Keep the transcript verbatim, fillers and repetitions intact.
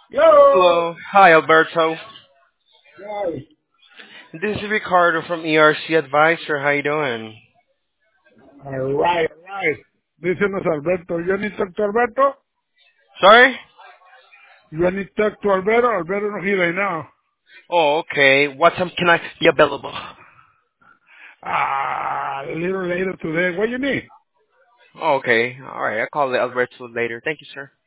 Yo! Hello. Hi, Alberto. Guys, This is Ricardo from E R C Advisor. How you doing? alright, alright. Dícenos Alberto, you need to talk to Alberto? Sorry? You need to talk to Alberto? Alberto not here right now. Oh, okay. What time can I be available? Ah, a little later today. What you need? Okay. All right. I'll call Alberto later. Thank you, sir.